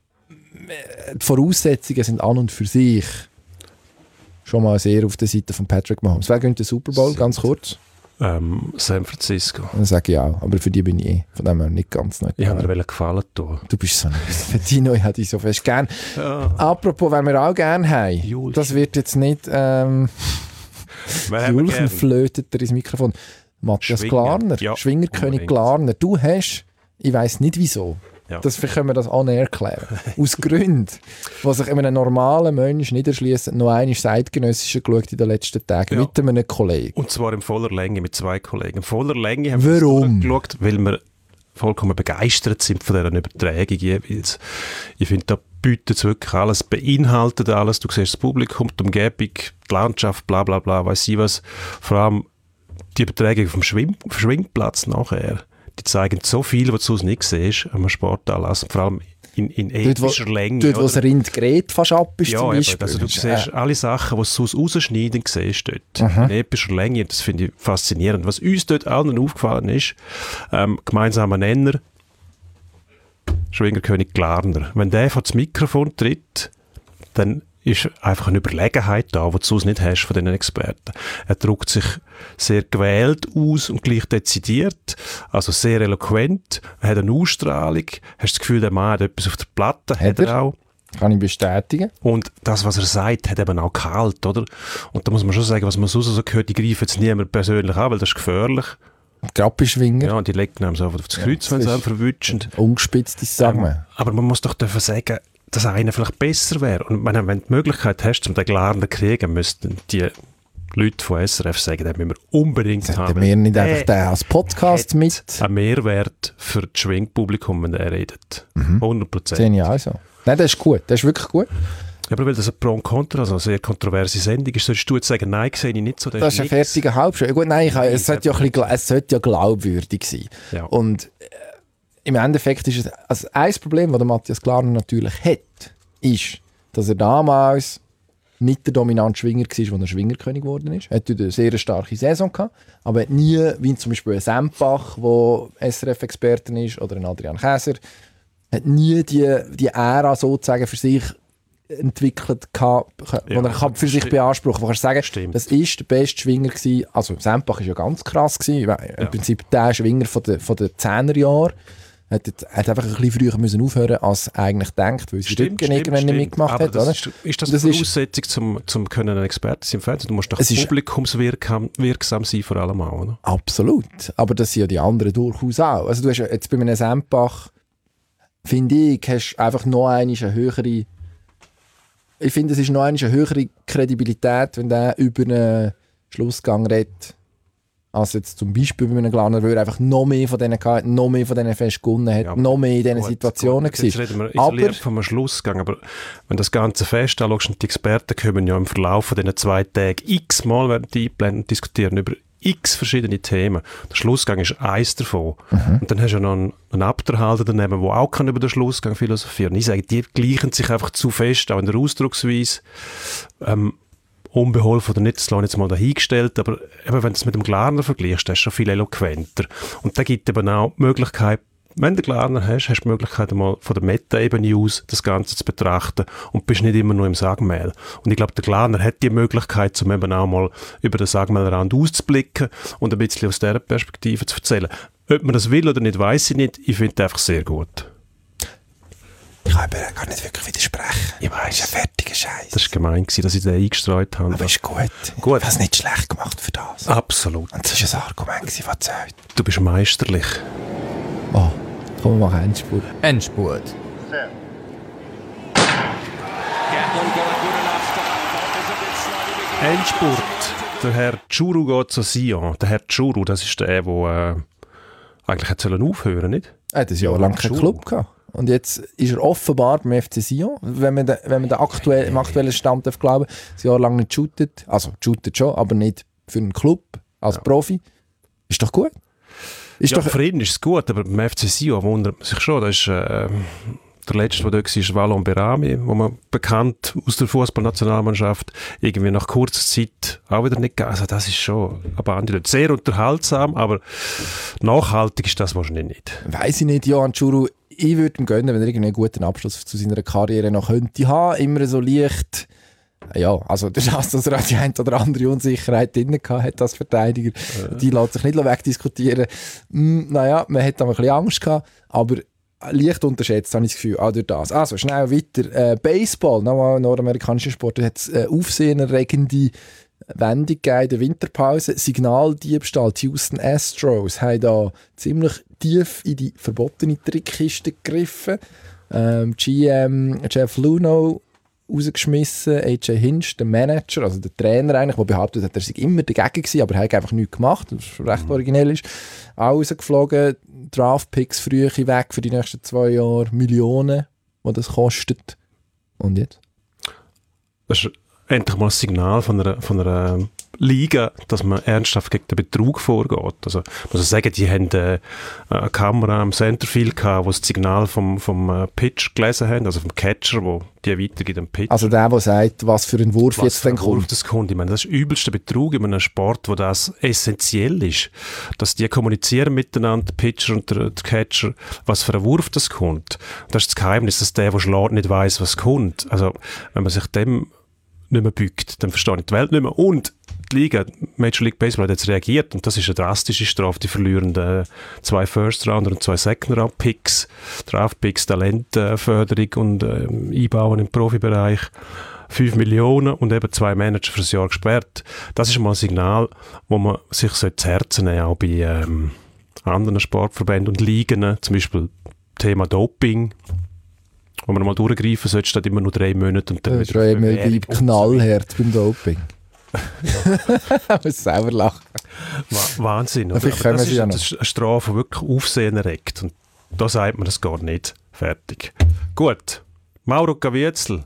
die Voraussetzungen sind an und für sich schon mal sehr auf der Seite von Patrick Mahomes. Wer gewinnt den Super Bowl, ganz kurz? Ähm, San Francisco. Das sage ich auch, aber für die bin ich eh, von dem her nicht ganz nett. Ich habe mir gefallen tun. Du bist so ein Dino, ich hätte dich so fest gern. Ja. Apropos, wenn wir auch gerne haben, Julchen. Das wird jetzt nicht ähm, Julchen flötet er ins Mikrofon. Matthias Schwinger. Glarner, Ja, Schwingerkönig Glarner. Du hast, ich weiss nicht wieso, ja. Das können wir das on air klären. Aus Gründen, die sich einem normalen Mensch nicht erschließen, noch einmal Zeitgenössische geschaut in den letzten Tagen, ja. Mit einem Kollegen. Und zwar in voller Länge, mit zwei Kollegen. In voller Länge haben Warum? wir geschaut, weil wir vollkommen begeistert sind von dieser Übertragung jeweils. Ich finde, da bietet es wirklich alles, beinhaltet alles. Du siehst das Publikum, die Umgebung, die Landschaft, bla bla bla, weiss ich was. Vor allem die Übertragung vom Schwimm- vom Schwingplatz nachher. Die zeigen so viel, was du sonst nicht siehst, am Sportanlass, vor allem in, in epischer dort, wo, Länge. Dort, wo das Rindgerät fast ab ist, ja, zum Beispiel. Eben, also du siehst äh. alle Sachen, die du sonst rausschneiden, siehst dort. Mhm. In epischer Länge, das finde ich faszinierend. Was uns dort allen aufgefallen ist, ähm, gemeinsamer Nenner, Schwingerkönig Glarner. Wenn der vor das Mikrofon tritt, dann ist einfach eine Überlegenheit da, die du sonst nicht hast von diesen Experten. Er drückt sich sehr gewählt aus und gleich dezidiert, also sehr eloquent, er hat eine Ausstrahlung, hast das Gefühl, der Mann hat etwas auf der Platte, hat, hat er auch. Kann ich bestätigen. Und das, was er sagt, hat eben auch Gehalt, oder? Und da muss man schon sagen, was man sonst so gehört, die greifen jetzt niemand persönlich an, weil das ist gefährlich. Grappischwinger. Ja, und die legen einem so auf das Kreuz, ja, wenn sie einem verwutschen. Ungespitztes sagen wir. Ähm, aber man muss doch dürfen sagen, dass einer vielleicht besser wäre. Und wenn, wenn du die Möglichkeit hast, um den Glarner zu kriegen, müssten die Leute von S R F sagen, den müssen wir unbedingt Sollten haben. wir nicht Der einfach den als Podcast hat mit? einen Mehrwert für das Schwingpublikum, wenn er redet. Mhm. hundert Prozent. Sehe ich auch so. Nein, das ist gut. Das ist wirklich gut. Aber weil das ein Pro und Contra, also eine sehr kontroverse Sendung ist, solltest du jetzt sagen, nein, sehe ich nicht so. Das ist ein fertiger Halbstunde. Gut, nein, ich, Nein, es, sollte ja ein bisschen, es sollte ja glaubwürdig sein. Ja. Und äh, im Endeffekt ist es, also ein Problem, das der Matthias Glarner natürlich hat, ist, dass er damals nicht der dominante Schwinger war, als er Schwingerkönig geworden ist. Er hatte eine sehr starke Saison gehabt, aber hat nie, wie zum Beispiel ein Sempach, der S R F-Experte ist, oder ein Adrian Käser, hat nie die, die Ära sozusagen für sich entwickelt gehabt, Ja, wo er kann für sich stimmt. beanspruchen kann. Wo kannst du sagen, Stimmt. das ist der beste Schwinger gewesen. Also Sempach war ja ganz krass gewesen. Im Prinzip der Schwinger von den, von den Zehnerjahren. Hat, jetzt- hat einfach ein bisschen früher müssen aufhören als eigentlich gedacht, weil sie Stimmt, Rücken irgendwann stimmt, nicht mitgemacht aber hat. das Oder? Ist, ist das, Das eine ist- Voraussetzung zum, zum können ein Experte sein im Fernsehen? Du musst doch Es ist- publikumswirksam wirksam sein vor allem auch, oder? Absolut. Aber das sind ja die anderen durchaus auch. Also du hast ja jetzt bei einem Sempach, finde ich, hast du einfach noch einmal eine höhere, ich finde, es ist noch einmal eine höhere Kredibilität, wenn der über einen Schlussgang redet, als jetzt zum Beispiel bei einem Glarner, weil er einfach noch mehr von denen gehabt hat, noch mehr von denen fest gewonnen hat, Ja, noch mehr in diesen Gut, Situationen gut, jetzt war. reden wir Aber isoliert vom Schlussgang, aber wenn das ganze Fest anschaust und die Experten kommen ja im Verlauf von diesen zwei Tagen x-mal werden die einblenden und diskutieren über x verschiedene Themen. Der Schlussgang ist eins davon. Mhm. Und dann hast du ja noch einen, einen Abderhalter daneben, der auch kann über den Schlussgang philosophieren kann. Ich sage, die gleichen sich einfach zu fest, auch in der Ausdrucksweise. Ähm, unbeholfen oder nicht, das lasse ich jetzt mal dahingestellt, aber eben, wenn du es mit dem Glarner vergleichst, das ist schon viel eloquenter. Und da gibt eben auch die Möglichkeit, wenn du Glarner hast, hast du die Möglichkeit, einmal von der Meta-Ebene aus das Ganze zu betrachten und bist nicht immer nur im Sagmehl. Und ich glaube, der Glarner hat die Möglichkeit, um eben auch mal über den Sagmehlrand auszublicken und ein bisschen aus dieser Perspektive zu erzählen. Ob man das will oder nicht, weiss ich nicht. Ich finde es einfach sehr gut. ich kann aber gar nicht wirklich widersprechen. Ich weiss. Das ist ein fertiger Scheiß. Das war gemein, dass ich den eingestreut habe. Aber ist gut. Gut. Ich habe es nicht schlecht gemacht für das. Absolut. Und das war ein Argument, das zählt. Du bist meisterlich. Oh, komm, wir machen Endspurt. Endspurt. Endspurt. Der Herr Churu geht zu Sion. Der Herr Churu, das ist der, der äh, eigentlich hätte sollen aufhören, nicht? Er hat ein Jahr lang keinen Club gehabt. Und jetzt ist er offenbar beim F C Sion, wenn man, de, wenn man den aktuell, im aktuellen Stand darf glauben, ein Jahr lang nicht shootet. Also shootet schon, aber nicht für einen Club als Ja. Profi. Ist doch gut. Ist Ja, doch, für ihn ist es gut, aber beim F C Sion wundert man sich schon. Das ist, äh, der letzte, der dort war, ist Valon Berami, wo man bekannt aus der Fußballnationalmannschaft irgendwie nach kurzer Zeit auch wieder nicht gegeben. Also das ist schon eine Bande. Sehr unterhaltsam, aber nachhaltig ist das wahrscheinlich nicht. weiss ich nicht, Johann Churu, ich würde ihm gönnen, wenn er irgendwie einen guten Abschluss zu seiner Karriere noch könnte haben. Immer so leicht, ja, also der Chance, dass er auch die eine oder andere Unsicherheit drin hat als Verteidiger, äh. die lässt sich nicht wegdiskutieren. Hm, naja, man hat da ein bisschen Angst gehabt, aber leicht unterschätzt, habe ich das Gefühl, auch durch das. Also, schnell weiter. Äh, Baseball, nochmal ein nordamerikanischer Sport, hat es äh, aufsehenerregende Wendung gegeben in der Winterpause. Signaldiebstahl. Die Houston Astros haben da ziemlich tief in die verbotene Trickkiste gegriffen. Ähm, G M Jeff Luhnow rausgeschmissen, A J Hinch, der Manager, also der Trainer eigentlich, der behauptet hat, er sei immer dagegen gewesen, aber er hat einfach nichts gemacht, was recht originell ist. Auch rausgeflogen, Draftpicks früh weg für die nächsten zwei Jahre, Millionen, die das kostet. Und jetzt? Das ist endlich mal ein Signal von einer, von einer Liga, dass man ernsthaft gegen den Betrug vorgeht. Also, ich muss sagen, die haben äh, eine Kamera am Centerfield gehabt, wo das Signal vom, vom äh, Pitch gelesen haben, also vom Catcher, wo die weitergibt am Pitch. Also der, der sagt, was für ein Wurf Was jetzt für dann ein Wurf kommt. das kommt. Ich meine, das ist übelster Betrug in einem Sport, wo das essentiell ist. Dass die kommunizieren miteinander, der Pitcher und der, der Catcher, was für ein Wurf das kommt. Das ist das Geheimnis, dass der, der schlägt, nicht weiss, was kommt. Also, wenn man sich dem nicht mehr bückt, dann verstehe ich die Welt nicht mehr. Und die Liga, Major League Baseball, hat jetzt reagiert und das ist eine drastische Strafe. Die verlieren äh, zwei First-Rounder und zwei Second-Round-Picks, Draft-Picks, Talentförderung und äh, Einbauen im Profibereich. fünf Millionen und eben zwei Manager für ein Jahr gesperrt. Das ist mal ein Signal, wo man sich zu Herzen nehmen, auch bei ähm, anderen Sportverbänden und Ligen, zum Beispiel Thema Doping, wo man mal durchgreifen sollte, statt immer nur drei Monate und dann Das ist wieder schon immer Bewährung die und so weiter. knallhart beim Doping. Ich muss selber lachen. Wa- Wahnsinn. Oder? Vielleicht Aber können das sie ist ja eine noch. Sch- eine Strafe, die wirklich Aufsehen erregt. Und da sagt man das gar nicht. Fertig. Gut. Mauro Gavietzel.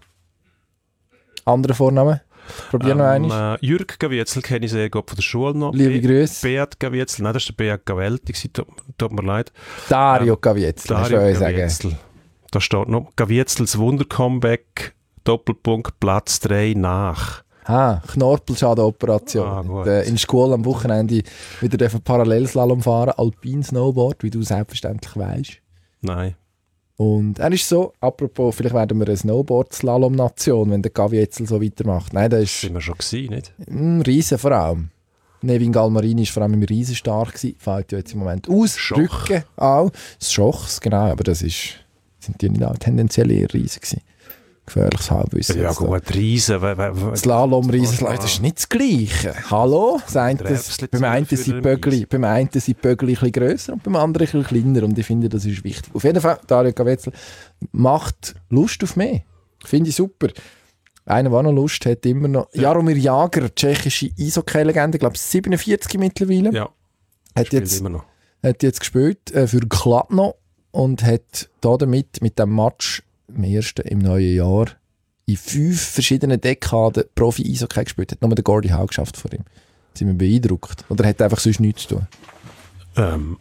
Andere Vornamen? Probier noch einmal. äh, Jürg Gavietzel kenne ich sehr gut von der Schule noch. Liebe Be- Grüße. Beat Gavietzel. Nein, das ist der Beat Gavelti. gewesen, Tut, tut mir leid. Dario ähm, Gavietzel, Dario soll ich sagen. Gavietzel. Da steht noch Gavietzels Wunder-Comeback, Doppelpunkt, Platz drei nach. Ah, Knorpelschadenoperation. Ah, gut. äh, in der Schule am Wochenende wieder dürfen Parallelslalom fahren, Alpin-Snowboard, wie du selbstverständlich weißt. Nein. Und er ist so, apropos, vielleicht werden wir eine Snowboard-Slalom-Nation, wenn der Gavietzel so weitermacht. Nein, der ist Das sind wir schon gewesen, nicht? ein Riesen vor allem. Nevin Galmarini war vor allem im Riesen stark gewesen, fällt ja jetzt im Moment aus. Schoch. Rücken auch. Das Schochs, genau, aber das ist, sind die nicht auch tendenziell eher Riesen gewesen. Gefährliches Halbwissen. Ja jetzt da. gut, Riesen. w- w- w- Slalom, Riesenslalom, das ist nicht das Gleiche. Hallo? Das eine, Der Erbsli beim, einen für sind den Bögli, beim einen sind Bögli ein bisschen grösser und beim anderen ein bisschen kleiner. Und ich finde, das ist wichtig. Auf jeden Fall, Dario Gavietzel macht Lust auf mehr. Finde ich super. Einer, der noch Lust hat, immer noch. Jaromir Jágr, tschechische Eishockey-Legende, ich glaube siebenundvierzig mittlerweile. Ja, hat, spielt jetzt, immer noch. hat jetzt gespielt äh, für Kladno und hat da damit mit dem Match im ersten im neuen Jahr in fünf verschiedenen Dekaden Profi-Eishockey gespielt. Hat nur der Gordie Howe geschafft vor ihm. Da sind wir beeindruckt. Oder hat einfach sonst nichts zu tun? Ähm,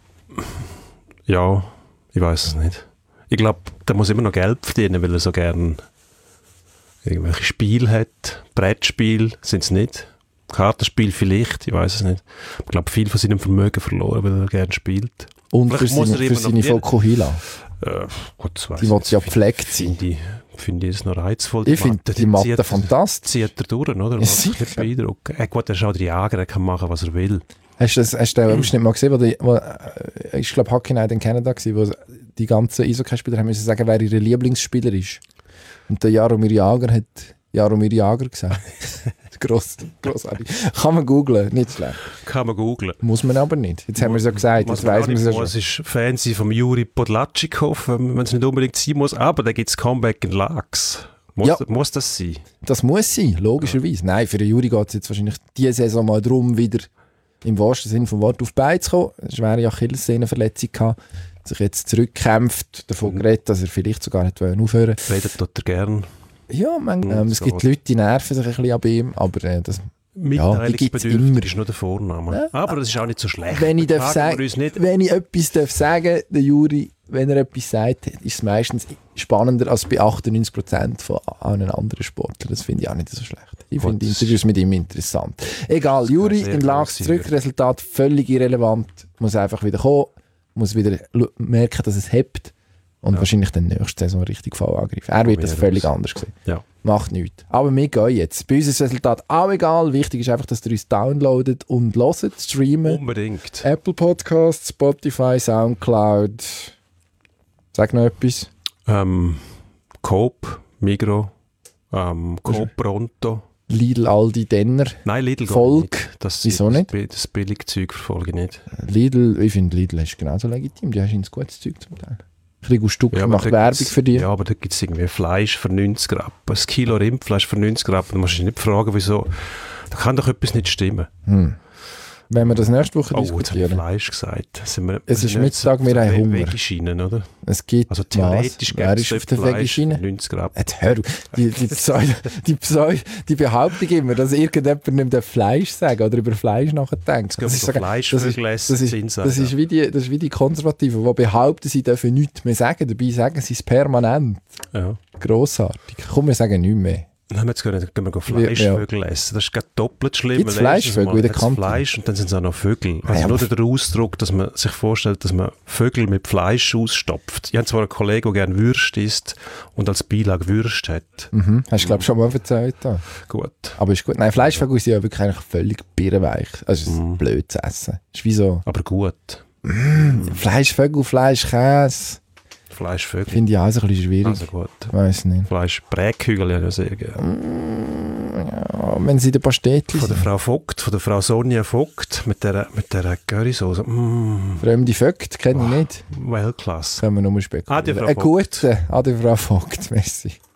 ja, ich weiß es nicht. Ich glaube, der muss immer noch Geld verdienen, weil er so gern irgendwelche Spiele hat. Brettspiel sind es nicht. Kartenspiel vielleicht, ich weiß es nicht. Ich glaube, viel von seinem Vermögen verloren, weil er gerne spielt. Und für Vielleicht muss seine, er für immer noch seine viel- Fokuhila. Äh, gut, das weiss Die ich will nicht. ja gepflegt sein. Finde ich, finde ich es noch reizvoll. Ich finde die Matte zieht er- fantastisch. Zieht er durch, oder? Ja, Was mich sicher. beeindruckt. Äh, gut, er ist auch der Jager, er kann machen, was er will. Hast du, das, hast du den Abschnitt mal gesehen, wo, die, wo äh, ich glaube Hockey Night in Canada war, wo die ganzen Eishockey-Spieler haben müssen sagen, wer ihr Lieblingsspieler ist. Und der Jaromir Jágr hat Jaromir Jágr gesagt. Gross, grossartig. Kann man googlen, nicht schlecht. Kann man googlen. Muss man aber nicht. Jetzt haben wir es ja gesagt, Was jetzt weiss man es ja muss, schon. ist Fan sein vom Juri Podlatschikow, wenn es nicht unbedingt sein muss, aber da gibt es Comeback in Lachs. Muss, Ja. muss das sein? Das muss sein, logischerweise. Nein, für den Juri geht es jetzt wahrscheinlich diese Saison mal darum, wieder im wahrsten Sinne vom Wort auf die Beine zu kommen. Eine schwere Achillessehnenverletzung gehabt, sich jetzt zurückkämpft, davon Mhm. geredet, dass er vielleicht sogar nicht aufhören wollte. Redet tut er gern. Ja, man, Ja, ähm, es so. gibt Leute, die nerven sich ein bisschen an ihm, aber äh, das, Mitteilungsbedürftig immer. ist nur der Vorname. Ja. Aber das ist auch nicht so schlecht. wenn ich, darf Fragen sagen, wir uns nicht. wenn ich etwas darf sagen, der Juri, wenn er etwas sagt, ist es meistens spannender als bei achtundneunzig Prozent von allen anderen Sportlern. Das finde ich auch nicht so schlecht. Ich Gut. finde Interviews mit ihm interessant. Egal, Juri sehr in Lachs grosse zurück, Hürde. Resultat völlig irrelevant, muss einfach wieder kommen, muss wieder lu- merken, dass es hebt und Ja. wahrscheinlich dann nächste Saison richtig voll angreifen. Er wird das Probieren völlig wir's. anders sehen. Ja. Macht nichts. Aber wir gehen jetzt. Bei uns ist das Resultat auch egal. Wichtig ist einfach, dass ihr uns downloadet und hört, streamen. Unbedingt. Apple Podcasts, Spotify, Soundcloud. Sag noch etwas. Ähm, Coop, Migro, ähm, Coop Pronto. Lidl, Aldi, Denner. Nein, Lidl geht Volk. nicht. Das, Wieso das, nicht? Das, das Billigzeug verfolge ich nicht. Lidl, ich finde Lidl ist genauso legitim. Die haben ein gutes Zeug zum Teil. Krigo Stuck aber macht da Werbung gibt's- für die. Ja, aber da gibt es irgendwie Fleisch für neunzig Rappen. Ein Kilo Rindfleisch für neunzig Rappen. Da musst du dich nicht fragen, wieso. Da kann doch etwas nicht stimmen. Hm. Wenn wir das nächste Woche Oh, jetzt habe ich diskutieren. Fleisch gesagt. Sind wir, Es ist sind wir jetzt Mittag, wir auf haben der Hunger. Vegischiene, oder? Es gibt Also theoretisch was? Wer gibt ist es auf der Fleisch für Vegischiene? neunzig Rappen. Jetzt hör auf. Die, die, Pseudo, die, Pseudo, die Behauptung immer, dass irgendjemand nicht mehr Fleisch sagen oder über Fleisch nachdenkt. Jetzt gehen wir ist so sogar- Fleischvögel essen, das ist, Sinn das, sagen. ist wie die, das ist wie die Konservativen, die behaupten, sie dürfen nichts mehr sagen. Dabei sagen sie es permanent. Ja. Grossartig. Komm, wir sagen nichts mehr. Dann haben wir jetzt gehen, gehen wir Fleischvögel essen. Das ist gerade doppelt schlimm. Gibt's weil erstens Fleischvögel mal in der hat's Kante? Fleisch und dann sind es auch noch Vögel. Also Ja, nur aber- der Ausdruck, dass man sich vorstellt, dass man Vögel mit Fleisch ausstopft. Ich habe zwar einen Kollegen, der gerne Würst isst und als Beilage Würst hat. Mhm. Hast du, glaube ich, schon mal erzählt. Da. Gut. Aber ist gut. Nein, Fleischvögel sind ja wirklich eigentlich völlig birrenweich. Also es ist Mhm. blöd zu essen. Es ist wie so Aber gut. Fleischvögel, Fleischkäse. Fleischvögel. Finde ich auch so ein bisschen schwierig. Also gut. Weiß nicht. Fleischbräghügel ja sehr gerne. Ja, wenn sie in der Pastete Von der sind. Frau Vogt, von der Frau Sonja Vogt mit der, mit der Currysoße. Mm, Fremde Vögte kenne ich nicht. Weltklasse. Können wir nur spekulieren. Ade, Frau Ein Vogt. guter. Ade, Frau Vogt. Merci.